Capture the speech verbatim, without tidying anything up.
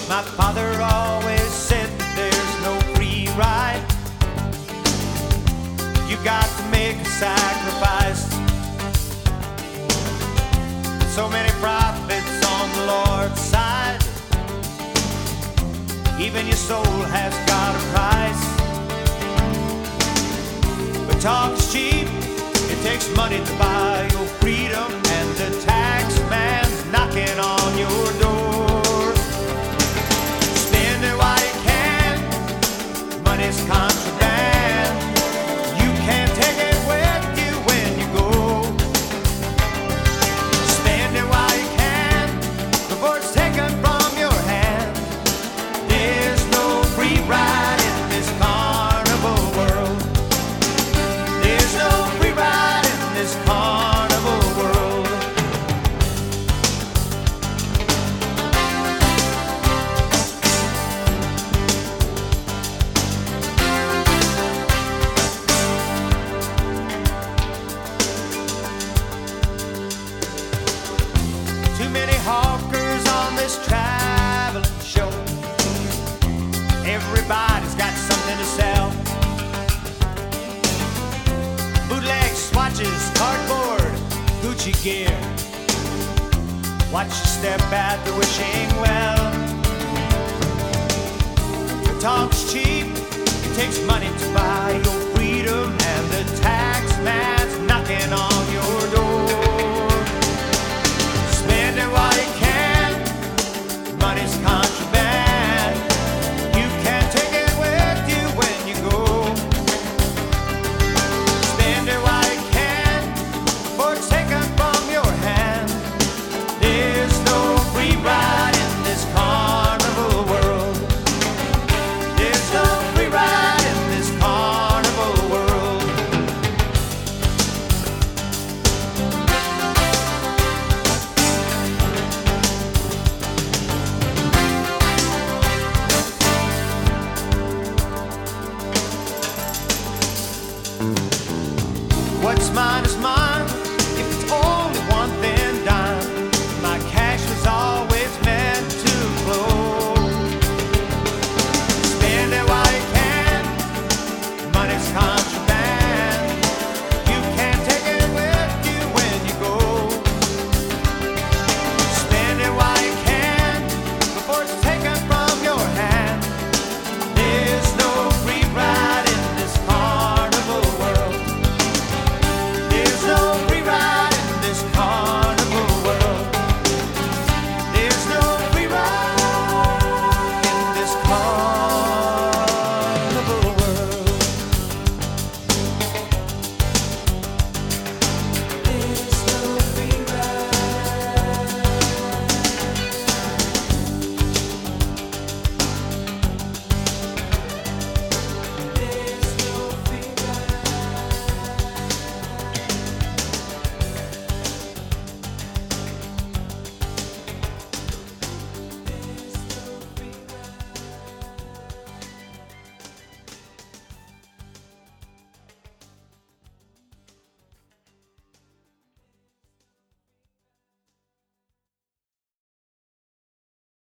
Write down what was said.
My father always said that there's no free ride. You got to make a sacrifice. So many prophets on the Lord's side. Even your soul has got a price. But talk is cheap. It takes money to buy your freedom, and the tax man's knocking on your door. Spend it while you can. Money's contraband. You can't take it with you when you go. Spend it while you can before it's taken from your hand. There's no free ride in this carnival world. There's no free ride in this carnival world. Too many hawkers on this traveling show. Everybody's got something to sell. Bootleg swatches, cardboard, Gucci gear. Watch your step at the wishing well. The talk's cheap. It takes money to buy your freedom, and the tax man's knocking on your door. Spend it while you can. Money's con